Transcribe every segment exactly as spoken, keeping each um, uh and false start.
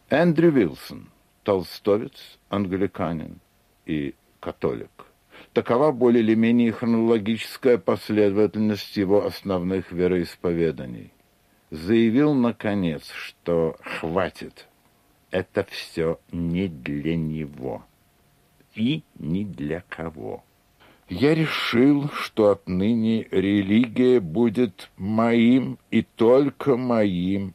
Эндрю Уилсон, толстовец, англиканин и католик. Такова более или менее хронологическая последовательность его основных вероисповеданий. Заявил, наконец, что хватит. Это все не для него и ни для кого. Я решил, что отныне религия будет моим и только моим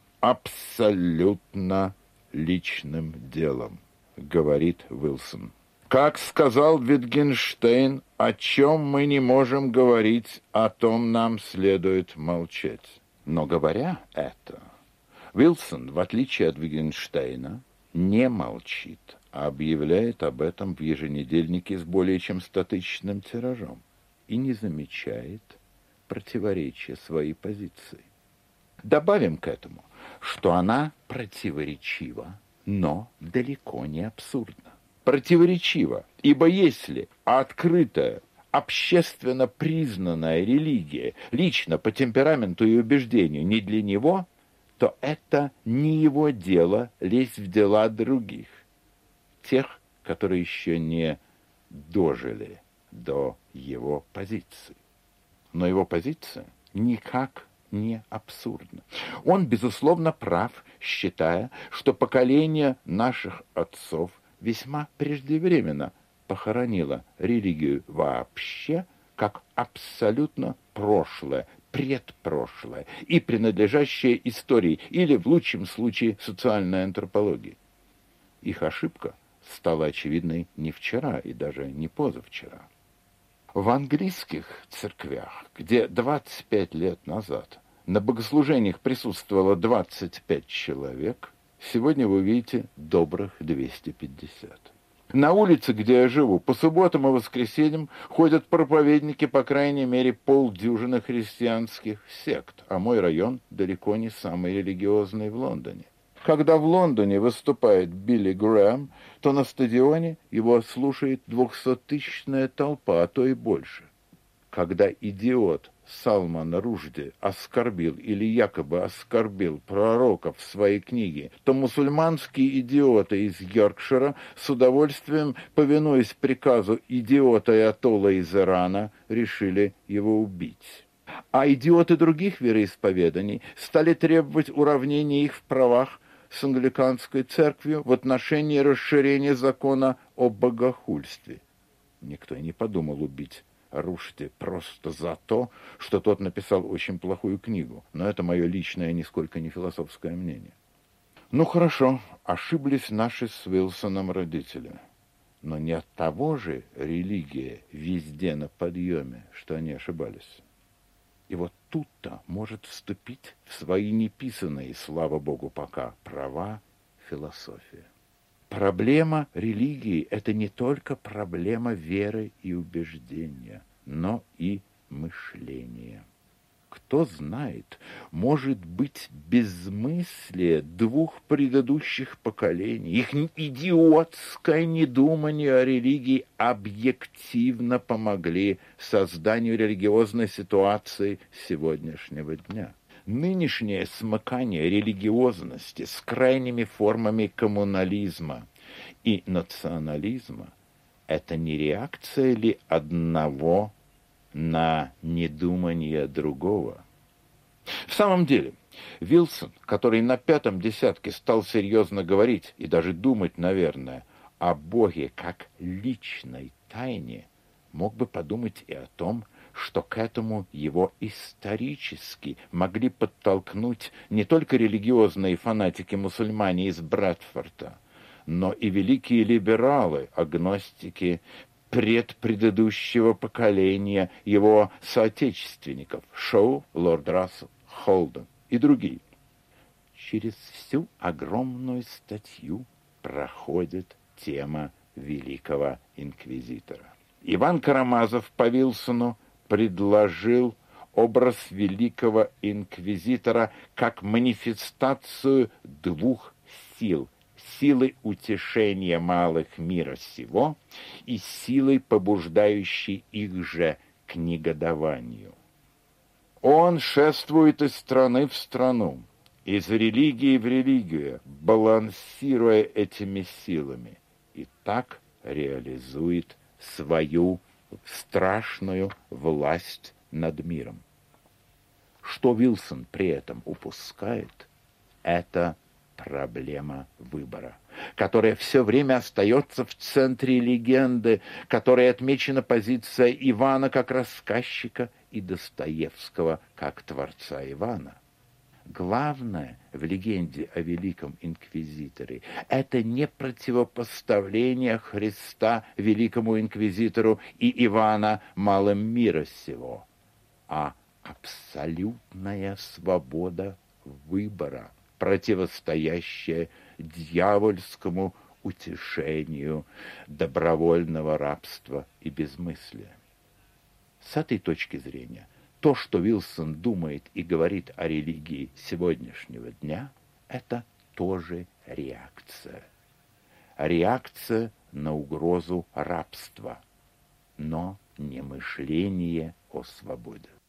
абсолютно личным делом, говорит Уилсон. Как сказал Витгенштейн, о чем мы не можем говорить, о том нам следует молчать. Но говоря это, Уилсон, в отличие от Витгенштейна, не молчит, а объявляет об этом в еженедельнике с более чем стотысячным тиражом и не замечает противоречия своей позиции. Добавим к этому, что она противоречива, но далеко не абсурдна. Противоречива, ибо если открытая, общественно признанная религия лично по темпераменту и убеждению не для него, то это не его дело лезть в дела других, тех, которые еще не дожили до его позиции. Но его позиция никак не абсурдна. Он, безусловно, прав, считая, что поколение наших отцов весьма преждевременно похоронило религию вообще как абсолютно прошлое, предпрошлое и принадлежащее истории или, в лучшем случае, социальной антропологии. Их ошибка стала очевидной не вчера и даже не позавчера. В английских церквях, где двадцать пять лет назад на богослужениях присутствовало двадцать пять человек, сегодня вы увидите добрых двести пятьдесят. На улице, где я живу, по субботам и воскресеньям ходят проповедники, по крайней мере, полдюжины христианских сект, а мой район далеко не самый религиозный в Лондоне. Когда в Лондоне выступает Билли Грэм, то на стадионе его слушает двухсоттысячная толпа, а то и больше. Когда идиот Салман Рушди оскорбил или якобы оскорбил пророка в своей книге, то мусульманские идиоты из Йоркшира с удовольствием, повинуясь приказу идиота Аятолла из Ирана, решили его убить. А идиоты других вероисповеданий стали требовать уравнения их в правах с англиканской церковью в отношении расширения закона о богохульстве. Никто и не подумал убить Рушди просто за то, что тот написал очень плохую книгу. Но это мое личное, нисколько не философское мнение. Ну хорошо, ошиблись наши с Уилсоном родители. Но не от того же религия везде на подъеме, что они ошибались. И вот тут-то может вступить в свои неписанные, слава богу, пока права философия. Проблема религии – это не только проблема веры и убеждения, но и мышления. Кто знает, может быть, безмыслие двух предыдущих поколений, их идиотское недумание о религии объективно помогли созданию религиозной ситуации сегодняшнего дня. Нынешнее смыкание религиозности с крайними формами коммунализма и национализма – это не реакция ли одного на недумание другого? В самом деле, Уилсон, который на пятом десятке стал серьезно говорить и даже думать, наверное, о Боге как личной тайне, мог бы подумать и о том, что к этому его исторически могли подтолкнуть не только религиозные фанатики-мусульмане из Брэдфорда, но и великие либералы, агностики предпредыдущего поколения его соотечественников Шоу, Лорд Рассел, Холден и другие. Через всю огромную статью проходит тема великого инквизитора. Иван Карамазов по Уилсону предложил образ великого инквизитора как манифестацию двух сил – силы утешения малых мира сего и силой, побуждающей их же к негодованию. Он шествует из страны в страну, из религии в религию, балансируя этими силами, и так реализует свою страшную власть над миром. Что Уилсон при этом упускает, это проблема выбора, которая все время остается в центре легенды, которой отмечена позиция Ивана как рассказчика и Достоевского как творца Ивана. Главное в легенде о Великом Инквизиторе – это не противопоставление Христа Великому Инквизитору и Ивана малым мира сего, а абсолютная свобода выбора, противостоящая дьявольскому утешению добровольного рабства и безмыслия. С этой точки зрения, то, что Уилсон думает и говорит о религии сегодняшнего дня, это тоже реакция. Реакция на угрозу рабства, но не мышление о свободе.